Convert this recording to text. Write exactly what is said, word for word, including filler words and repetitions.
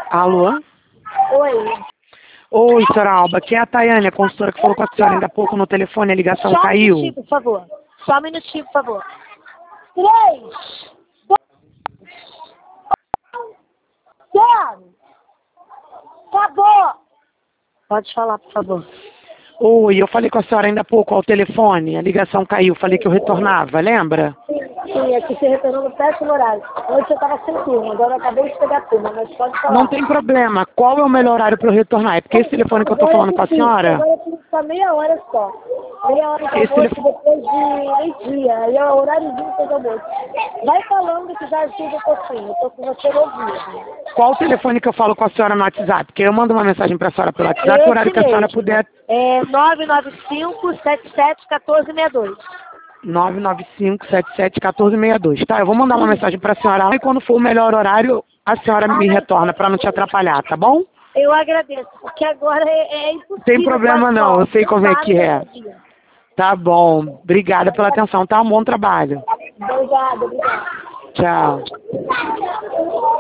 Alô? Oi. Oi, senhora Alba, aqui é a Tayane, a consultora que falou com a senhora ainda há pouco no telefone, a ligação Só um caiu. minutinho, por favor. Só um minutinho, por favor. Três. Zero. Acabou. Pode falar, por favor. Oi, eu falei com a senhora ainda há pouco ao telefone, a ligação caiu, falei que eu retornava, lembra? Sim, é que você retornou no péssimo horário. Ontem eu estava sem turma, agora eu acabei de pegar a turma, mas pode falar. Não tem problema, qual é o melhor horário para eu retornar? É porque esse telefone que eu tô Agora falando é com a difícil, senhora, agora eu tenho que ficar meia hora só. Meia hora de esse almoço telefone... depois de meio-dia. Aí é o horáriozinho de almoço. Vai falando que já ajuda um pouquinho. Eu tô com você no ouvido. Qual o telefone que eu falo com a senhora no WhatsApp? Porque eu mando uma mensagem para a senhora pelo WhatsApp, o horário Esse que a senhora mesmo. puder... É nove nove cinco, sete sete, um quatro seis dois. nove nove cinco, sete sete, um quatro seis dois. Tá, eu vou mandar uma mensagem para a senhora e quando for o melhor horário, a senhora me retorna para não te atrapalhar, tá bom? Eu agradeço, porque agora é, é impossível. Tem problema não, eu sei como é que é. Dia. Tá bom, obrigada pela atenção, tá? Um bom trabalho. Obrigada, obrigada. Tchau.